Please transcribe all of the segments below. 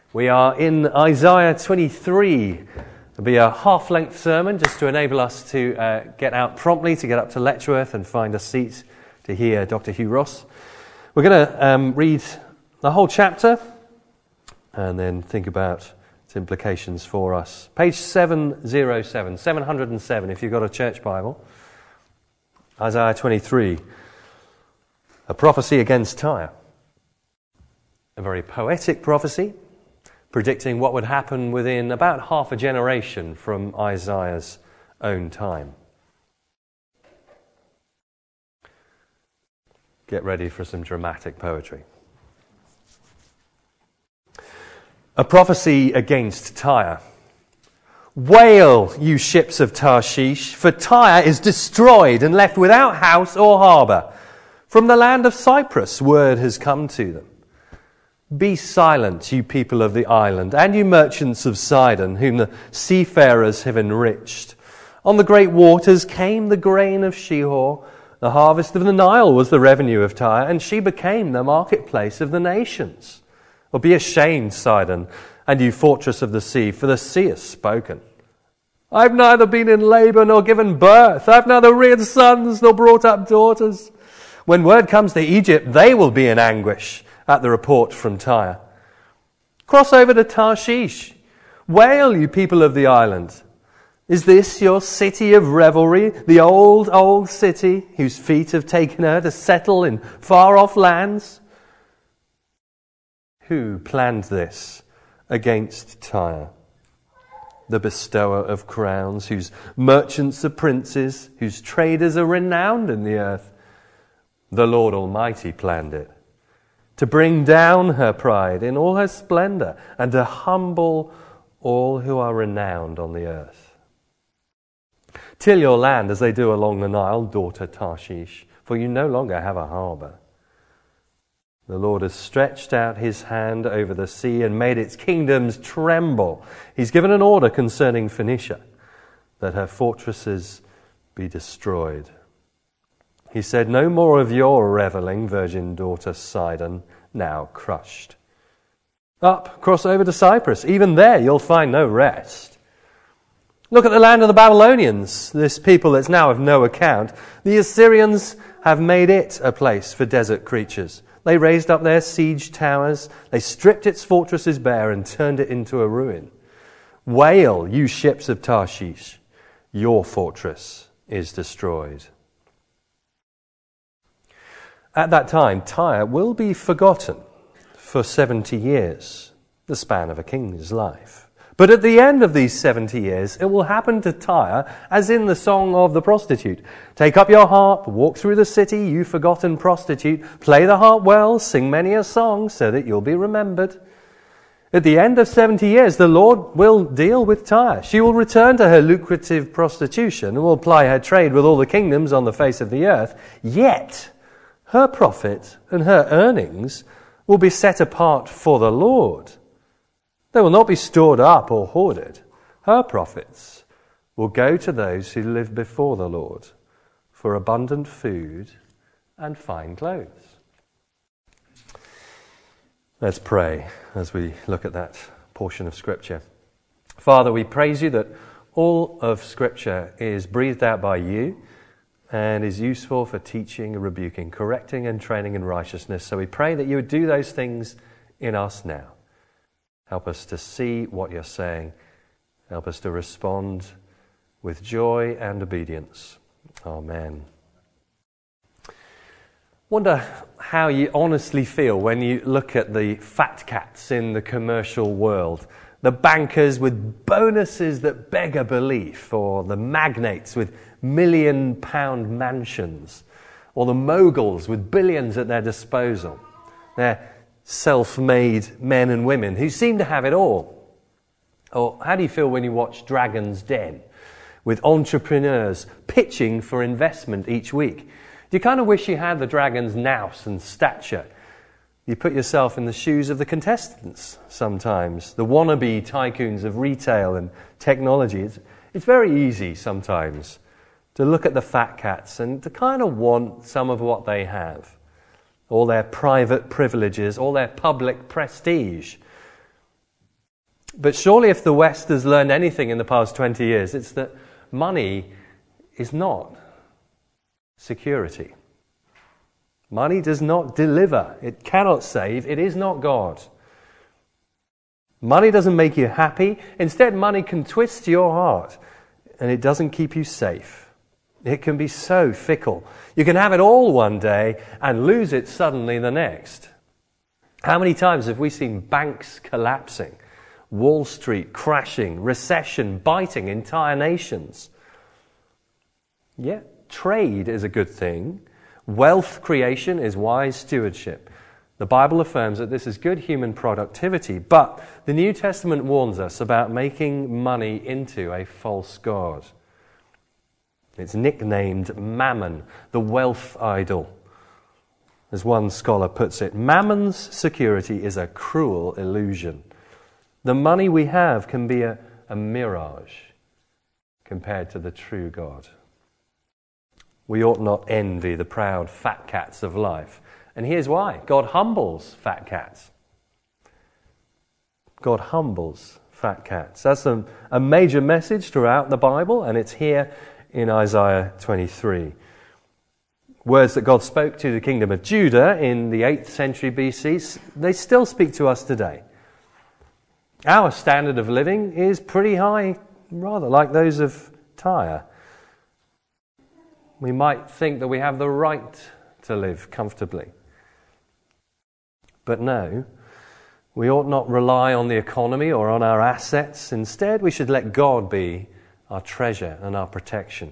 We are in Isaiah 23. It'll be a half-length sermon just to enable us to get out promptly, to get up to Letchworth and find a seat to hear Dr. Hugh Ross. We're going to read the whole chapter and then think about its implications for us. Page 707 if you've got a church Bible. Isaiah 23, a prophecy against Tyre. A very poetic prophecy, predicting what would happen within about half a generation from Isaiah's own time. Get ready for some dramatic poetry. A prophecy against Tyre. Wail, you ships of Tarshish, for Tyre is destroyed and left without house or harbour. From the land of Cyprus, word has come to them. Be silent, you people of the island, and you merchants of Sidon, whom the seafarers have enriched. On the great waters came the grain of Shihor. The harvest of the Nile was the revenue of Tyre, and she became the marketplace of the nations. Well, be ashamed, Sidon, and you fortress of the sea, for the sea has spoken. I've neither been in labour nor given birth. I've neither reared sons nor brought up daughters. When word comes to Egypt, they will be in anguish at the report from Tyre. Cross over to Tarshish. Wail, you people of the island. Is this your city of revelry, the old, old city whose feet have taken her to settle in far-off lands? Who planned this against Tyre? The bestower of crowns, whose merchants are princes, whose traders are renowned in the earth. The Lord Almighty planned it, to bring down her pride in all her splendour, and to humble all who are renowned on the earth. Till your land as they do along the Nile, daughter Tarshish, for you no longer have a harbour. The Lord has stretched out his hand over the sea and made its kingdoms tremble. He's given an order concerning Phoenicia, that her fortresses be destroyed. He said, no more of your revelling, virgin daughter Sidon, now crushed. Up, cross over to Cyprus. Even there you'll find no rest. Look at the land of the Babylonians, this people that's now of no account. The Assyrians have made it a place for desert creatures. They raised up their siege towers. They stripped its fortresses bare and turned it into a ruin. Wail, you ships of Tarshish. Your fortress is destroyed. At that time, Tyre will be forgotten for 70 years, the span of a king's life. But at the end of these 70 years, it will happen to Tyre as in the song of the prostitute. Take up your harp, walk through the city, you forgotten prostitute. Play the harp well, sing many a song, so that you'll be remembered. At the end of 70 years, the Lord will deal with Tyre. She will return to her lucrative prostitution and will ply her trade with all the kingdoms on the face of the earth. Yet her profit and her earnings will be set apart for the Lord. They will not be stored up or hoarded. Her profits will go to those who live before the Lord for abundant food and fine clothes. Let's pray as we look at that portion of Scripture. Father, we praise you that all of Scripture is breathed out by you and is useful for teaching, rebuking, correcting, and training in righteousness. So we pray that you would do those things in us now. Help us to see what you're saying. Help us to respond with joy and obedience. Amen. Wonder how you honestly feel when you look at the fat cats in the commercial world. The bankers with bonuses that beggar belief, or the magnates with million-pound mansions, or the moguls with billions at their disposal. They're self-made men and women who seem to have it all. Or how do you feel when you watch Dragon's Den with entrepreneurs pitching for investment each week? Do you kind of wish you had the dragon's nous and stature? You put yourself in the shoes of the contestants sometimes, the wannabe tycoons of retail and technology. It's very easy sometimes to look at the fat cats and to kind of want some of what they have. All their private privileges, all their public prestige. But surely if the West has learned anything in the past 20 years, it's that money is not security. Money does not deliver. It cannot save. It is not God. Money doesn't make you happy. Instead, money can twist your heart, and it doesn't keep you safe. It can be so fickle. You can have it all one day and lose it suddenly the next. How many times have we seen banks collapsing, Wall Street crashing, recession biting entire nations? Yeah, trade is a good thing. Wealth creation is wise stewardship. The Bible affirms that this is good human productivity, but the New Testament warns us about making money into a false god. It's nicknamed Mammon, the wealth idol. As one scholar puts it, Mammon's security is a cruel illusion. The money we have can be a mirage compared to the true God. We ought not envy the proud fat cats of life. And here's why. God humbles fat cats. God humbles fat cats. That's a major message throughout the Bible, and it's here in Isaiah 23. Words that God spoke to the kingdom of Judah in the 8th century BC, they still speak to us today. Our standard of living is pretty high, rather like those of Tyre. We might think that we have the right to live comfortably. But no, we ought not rely on the economy or on our assets. Instead, we should let God be our treasure and our protection.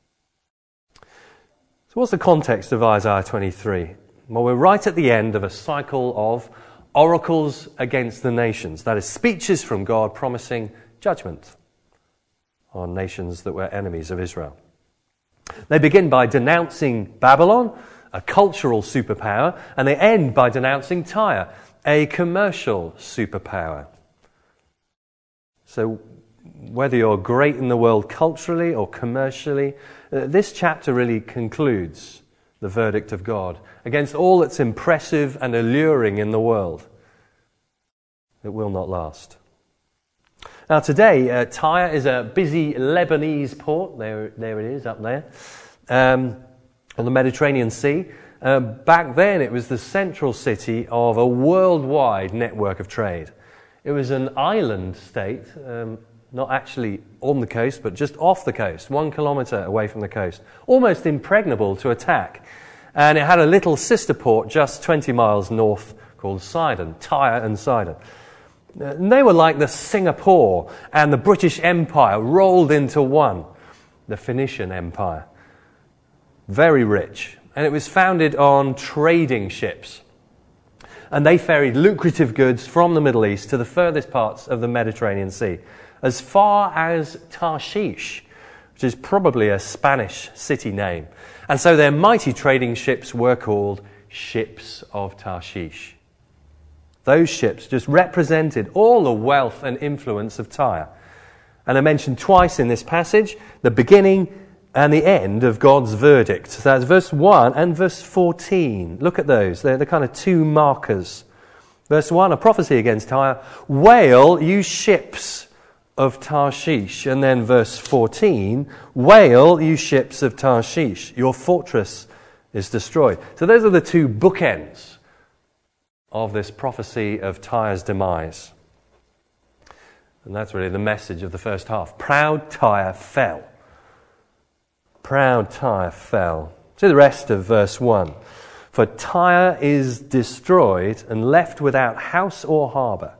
So what's the context of Isaiah 23? Well, we're right at the end of a cycle of oracles against the nations. That is, speeches from God promising judgment on nations that were enemies of Israel. They begin by denouncing Babylon, a cultural superpower, and they end by denouncing Tyre, a commercial superpower. So whether you're great in the world culturally or commercially, this chapter really concludes the verdict of God against all that's impressive and alluring in the world. It will not last. Now today, Tyre is a busy Lebanese port. There it is up there, on the Mediterranean Sea. Back then it was the central city of a worldwide network of trade. It was an island state, not actually on the coast, but just off the coast, 1 kilometre away from the coast, almost impregnable to attack. And it had a little sister port just 20 miles north called Sidon, Tyre and Sidon. And they were like the Singapore and the British Empire rolled into one, the Phoenician Empire. Very rich. And it was founded on trading ships. And they ferried lucrative goods from the Middle East to the furthest parts of the Mediterranean Sea, as far as Tarshish, which is probably a Spanish city name. And so their mighty trading ships were called ships of Tarshish. Those ships just represented all the wealth and influence of Tyre. And I mentioned twice in this passage the beginning and the end of God's verdict. So that's verse 1 and verse 14. Look at those. They're the kind of two markers. Verse 1, a prophecy against Tyre. Wail, you ships of Tarshish. And then verse 14, wail, you ships of Tarshish. Your fortress is destroyed. So those are the two bookends of this prophecy of Tyre's demise. And that's really the message of the first half. Proud Tyre fell. Proud Tyre fell. See the rest of verse 1. For Tyre is destroyed and left without house or harbour.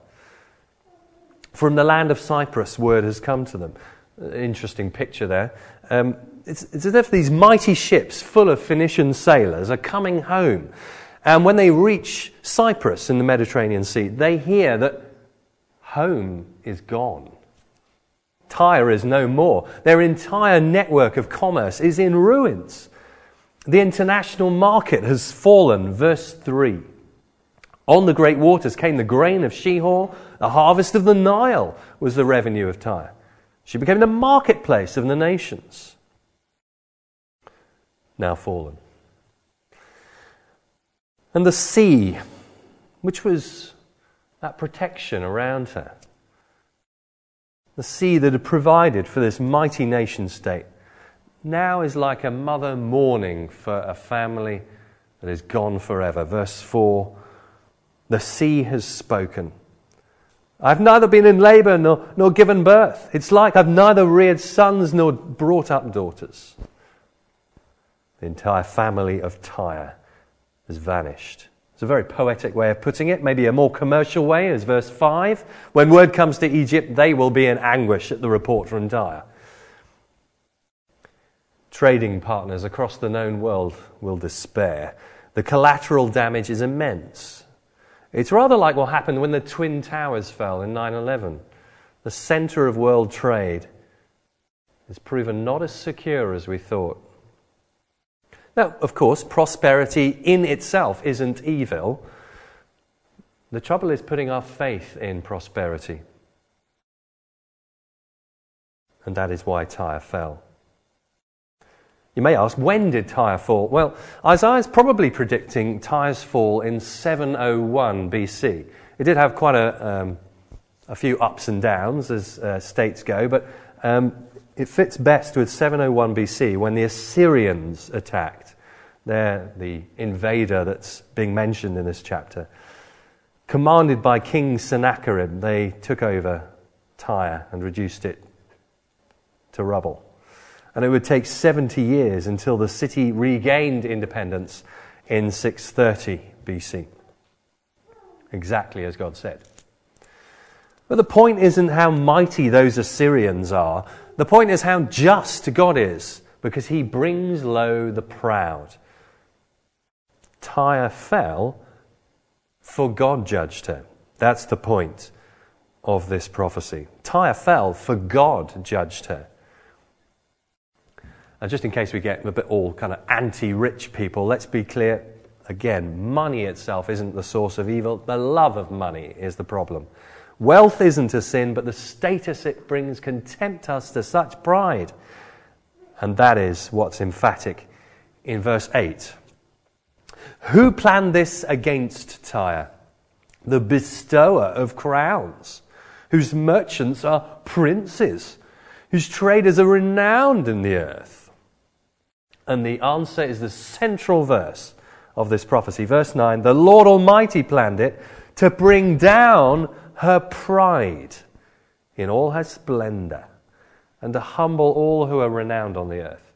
From the land of Cyprus, word has come to them. Interesting picture there. It's as if these mighty ships full of Phoenician sailors are coming home. And when they reach Cyprus in the Mediterranean Sea, they hear that home is gone. Tyre is no more. Their entire network of commerce is in ruins. The international market has fallen. Verse 3. On the great waters came the grain of Shihor. The harvest of the Nile was the revenue of Tyre. She became the marketplace of the nations. Now fallen. And the sea, which was that protection around her, The sea that had provided for this mighty nation state now is like a mother mourning for a family that is gone forever. Verse 4, the sea has spoken. I've neither been in labour nor given birth. It's like I've neither reared sons nor brought up daughters. The entire family of Tyre has vanished. It's a very poetic way of putting it. Maybe a more commercial way is verse 5. When word comes to Egypt, they will be in anguish at the report from Tyre. Trading partners across the known world will despair. The collateral damage is immense. It's rather like what happened when the Twin Towers fell in 9/11. The centre of world trade is proven not as secure as we thought. Now, of course, prosperity in itself isn't evil. The trouble is putting our faith in prosperity. And that is why Tyre fell. You may ask, when did Tyre fall? Well, Isaiah's probably predicting Tyre's fall in 701 BC. It did have quite a few ups and downs as states go, but it fits best with 701 BC when the Assyrians attacked. They're the invader that's being mentioned in this chapter. Commanded by King Sennacherib, they took over Tyre and reduced it to rubble. And it would take 70 years until the city regained independence in 630 BC. Exactly as God said. But the point isn't how mighty those Assyrians are. The point is how just God is, because he brings low the proud. Tyre fell, for God judged her. That's the point of this prophecy. Tyre fell, for God judged her. And just in case we get a bit all kind of anti-rich people, let's be clear, again, money itself isn't the source of evil. The love of money is the problem. Wealth isn't a sin, but the status it brings can tempt us to such pride. And that is what's emphatic in verse 8. Who planned this against Tyre? The bestower of crowns, whose merchants are princes, whose traders are renowned in the earth. And the answer is the central verse of this prophecy. Verse 9, the Lord Almighty planned it to bring down her pride in all her splendor and to humble all who are renowned on the earth.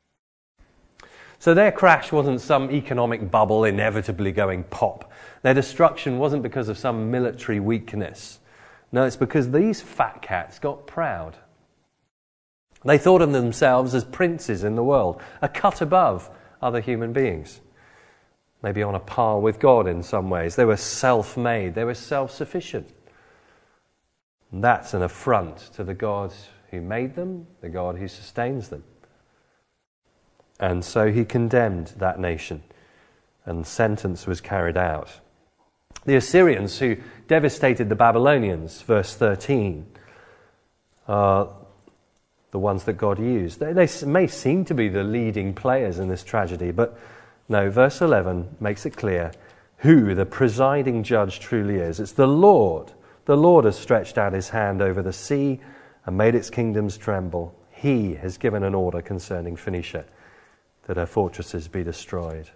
So their crash wasn't some economic bubble inevitably going pop. Their destruction wasn't because of some military weakness. No, it's because these fat cats got proud. They thought of themselves as princes in the world, a cut above other human beings. Maybe on a par with God in some ways. They were self-made. They were self-sufficient. And that's an affront to the God who made them, the God who sustains them. And so he condemned that nation, and sentence was carried out. The Assyrians who devastated the Babylonians, verse 13, are the ones that God used. They may seem to be the leading players in this tragedy, but no, verse 11 makes it clear who the presiding judge truly is. It's the Lord. The Lord has stretched out his hand over the sea and made its kingdoms tremble. He has given an order concerning Phoenicia, that her fortresses be destroyed.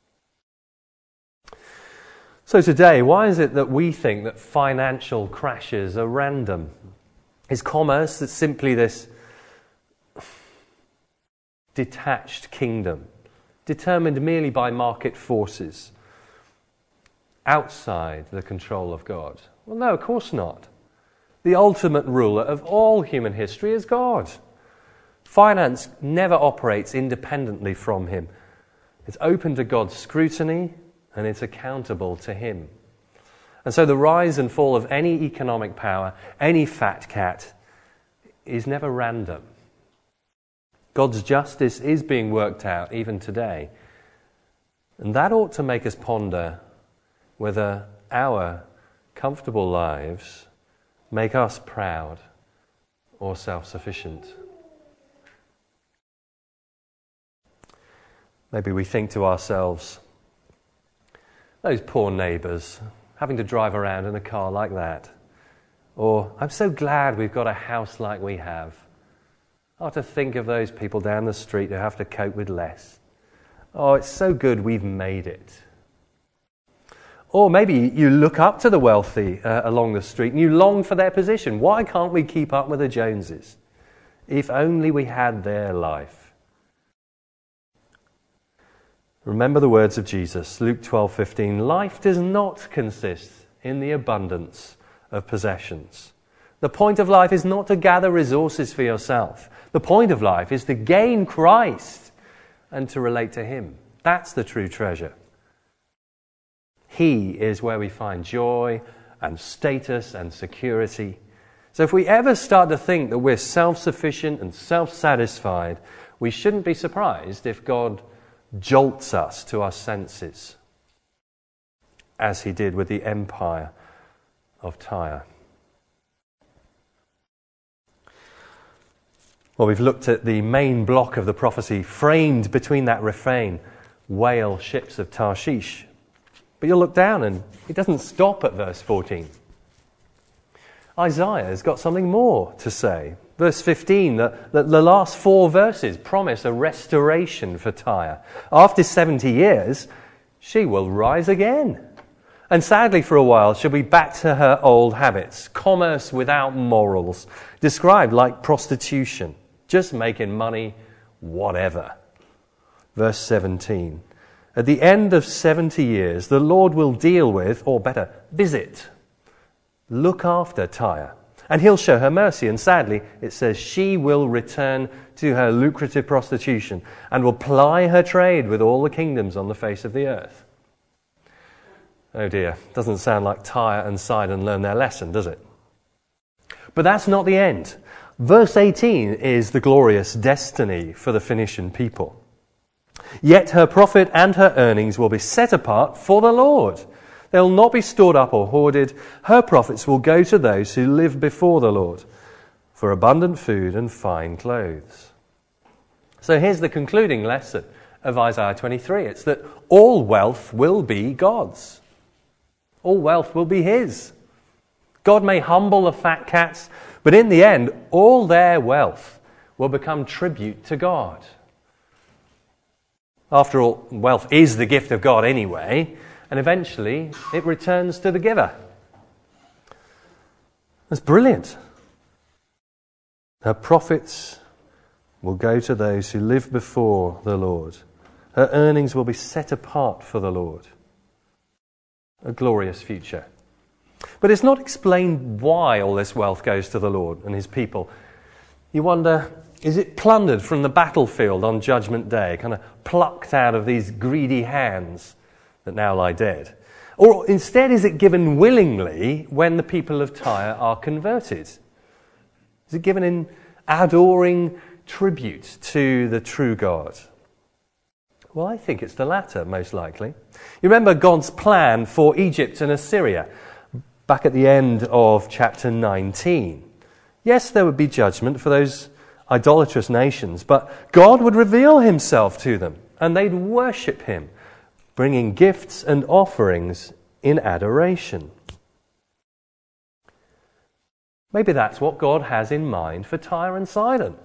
So today, why is it that we think that financial crashes are random? Is commerce that's simply this detached kingdom, determined merely by market forces, outside the control of God? Well, no, of course not. The ultimate ruler of all human history is God. Finance never operates independently from him. It's open to God's scrutiny and it's accountable to him. And so the rise and fall of any economic power, any fat cat, is never random. God's justice is being worked out even today. And that ought to make us ponder whether our comfortable lives make us proud or self-sufficient. Maybe we think to ourselves, those poor neighbours having to drive around in a car like that. Or, I'm so glad we've got a house like we have. Oh, to think of those people down the street who have to cope with less. Oh, it's so good we've made it. Or maybe you look up to the wealthy along the street and you long for their position. Why can't we keep up with the Joneses? If only we had their life. Remember the words of Jesus, Luke 12:15. Life does not consist in the abundance of possessions. The point of life is not to gather resources for yourself. The point of life is to gain Christ and to relate to Him. That's the true treasure. He is where we find joy and status and security. So if we ever start to think that we're self-sufficient and self-satisfied, we shouldn't be surprised if God jolts us to our senses, as He did with the empire of Tyre. Well, we've looked at the main block of the prophecy framed between that refrain, whale ships of Tarshish. But you'll look down and it doesn't stop at verse 14. Isaiah's got something more to say. Verse 15, the last 4 verses promise a restoration for Tyre. After 70 years, she will rise again. And sadly for a while, she'll be back to her old habits. Commerce without morals, described like prostitution, just making money, whatever. Verse 17, at the end of 70 years, the Lord will deal with, or better, visit, look after Tyre. And He'll show her mercy. And sadly, it says she will return to her lucrative prostitution and will ply her trade with all the kingdoms on the face of the earth. Oh dear, doesn't sound like Tyre and Sidon learned their lesson, does it? But that's not the end. Verse 18 is the glorious destiny for the Phoenician people. Yet her profit and her earnings will be set apart for the Lord. They'll not be stored up or hoarded. Her profits will go to those who live before the Lord for abundant food and fine clothes. So here's the concluding lesson of Isaiah 23. It's that all wealth will be God's. All wealth will be His. God may humble the fat cats, but in the end, all their wealth will become tribute to God. After all, wealth is the gift of God anyway, and eventually it returns to the giver. That's brilliant. Her profits will go to those who live before the Lord. Her earnings will be set apart for the Lord. A glorious future. But it's not explained why all this wealth goes to the Lord and His people. You wonder, is it plundered from the battlefield on Judgment Day, kind of plucked out of these greedy hands that now lie dead? Or instead, is it given willingly when the people of Tyre are converted? Is it given in adoring tribute to the true God? Well, I think it's the latter, most likely. You remember God's plan for Egypt and Assyria back at the end of chapter 19. Yes, there would be judgment for those idolatrous nations, but God would reveal Himself to them and they'd worship Him, bringing gifts and offerings in adoration. Maybe that's what God has in mind for Tyre and Sidon.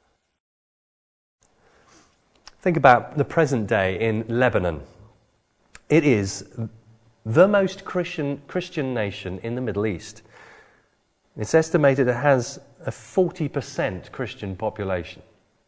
Think about the present day in Lebanon. It is the most Christian nation in the Middle East. It's estimated it has a 40% Christian population.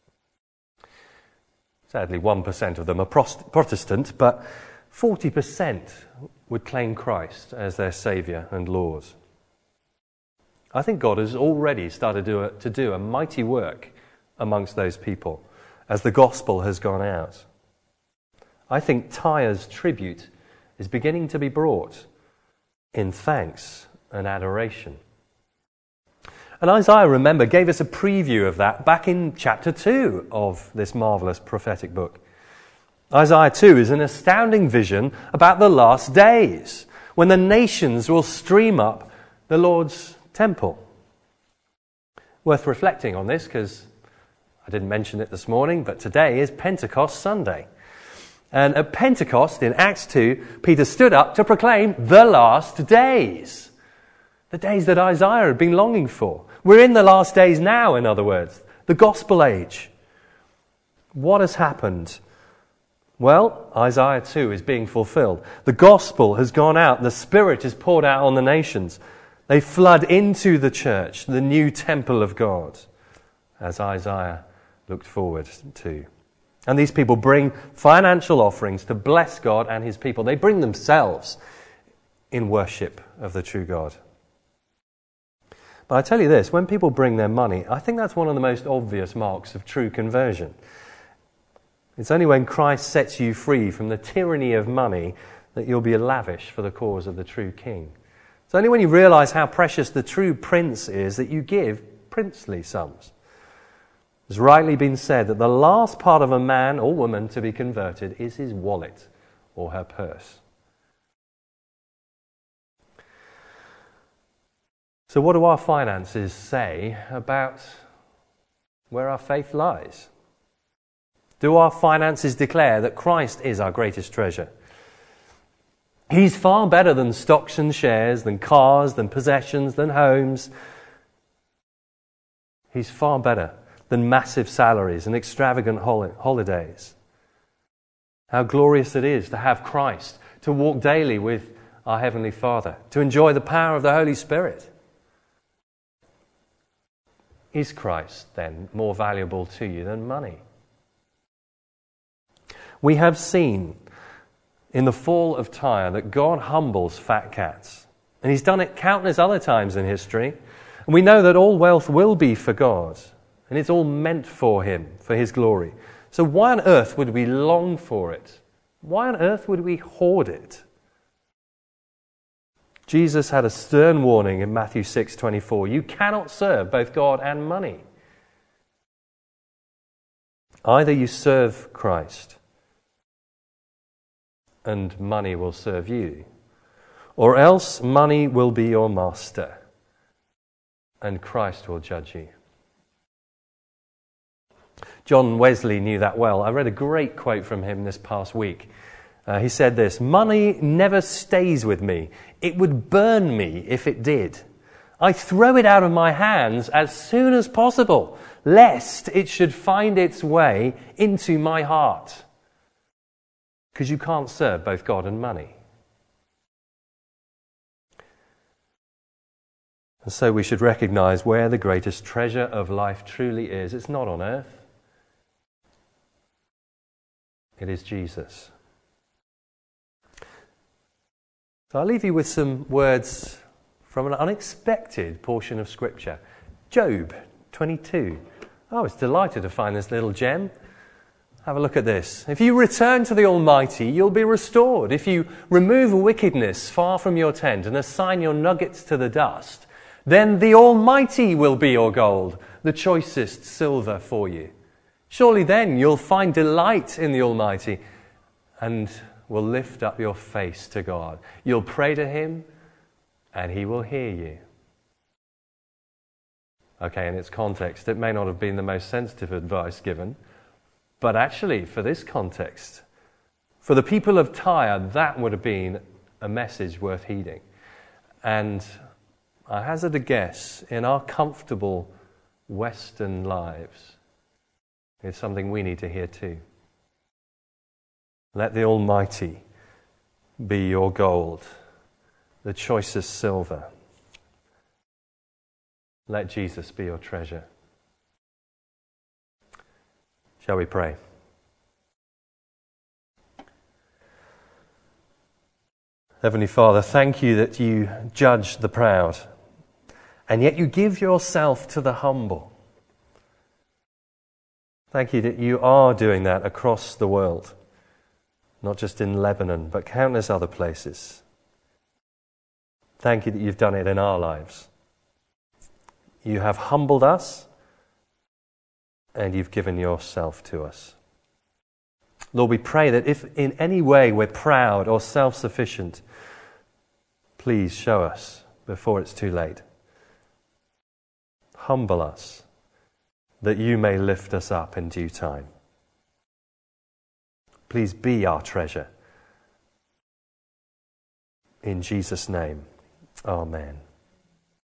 Sadly, 1% of them are Protestant, but 40% would claim Christ as their Saviour and Lord. I think God has already started to do a mighty work amongst those people as the gospel has gone out. I think Tyre's tribute is beginning to be brought in thanks and adoration. And Isaiah, remember, gave us a preview of that back in chapter 2 of this marvellous prophetic book. Isaiah 2 is an astounding vision about the last days, when the nations will stream up the Lord's temple. Worth reflecting on this, because I didn't mention it this morning, but today is Pentecost Sunday. And at Pentecost in Acts 2, Peter stood up to proclaim the last days. The days that Isaiah had been longing for. We're in the last days now, in other words. The gospel age. What has happened? Well, Isaiah 2 is being fulfilled. The gospel has gone out. The Spirit is poured out on the nations. They flood into the church, the new temple of God, as Isaiah looked forward to. And these people bring financial offerings to bless God and his people. They bring themselves in worship of the true God. But I tell you this, when people bring their money, I think that's one of the most obvious marks of true conversion. It's only when Christ sets you free from the tyranny of money that you'll be lavish for the cause of the true King. It's only when you realize how precious the true prince is that you give princely sums. It's rightly been said that the last part of a man or woman to be converted is his wallet or her purse. So what do our finances say about where our faith lies? Do our finances declare that Christ is our greatest treasure? He's far better than stocks and shares, than cars, than possessions, than homes. He's far better than massive salaries and extravagant holidays. How glorious it is to have Christ, to walk daily with our Heavenly Father, to enjoy the power of the Holy Spirit. Is Christ, then, more valuable to you than money? We have seen in the fall of Tyre that God humbles fat cats. And he's done it countless other times in history. And we know that all wealth will be for God. And it's all meant for him, for his glory. So why on earth would we long for it? Why on earth would we hoard it? Jesus had a stern warning in Matthew 6:24. You cannot serve both God and money. Either you serve Christ and money will serve you, or else money will be your master and Christ will judge you. John Wesley knew that well. I read a great quote from him this past week. He said this, "Money never stays with me. It would burn me if it did. I throw it out of my hands as soon as possible, lest it should find its way into my heart." Because you can't serve both God and money. And so we should recognize where the greatest treasure of life truly is. It's not on earth. It is Jesus. So I'll leave you with some words from an unexpected portion of Scripture. Job 22. I was delighted to find this little gem. Have a look at this. If you return to the Almighty, you'll be restored. If you remove wickedness far from your tent and assign your nuggets to the dust, then the Almighty will be your gold, the choicest silver for you. Surely then you'll find delight in the Almighty and will lift up your face to God. You'll pray to him and he will hear you. Okay, in its context, it may not have been the most sensitive advice given, but actually, for this context, for the people of Tyre, that would have been a message worth heeding. And I hazard a guess, in our comfortable Western lives, it's something we need to hear too. Let the Almighty be your gold, the choicest silver. Let Jesus be your treasure. Shall we pray? Heavenly Father, thank you that you judge the proud, and yet you give yourself to the humble. Thank you that you are doing that across the world, not just in Lebanon, but countless other places. Thank you that you've done it in our lives. You have humbled us, and you've given yourself to us. Lord, we pray that if in any way we're proud or self-sufficient, please show us before it's too late. Humble us, that you may lift us up in due time. Please be our treasure. In Jesus' name, amen.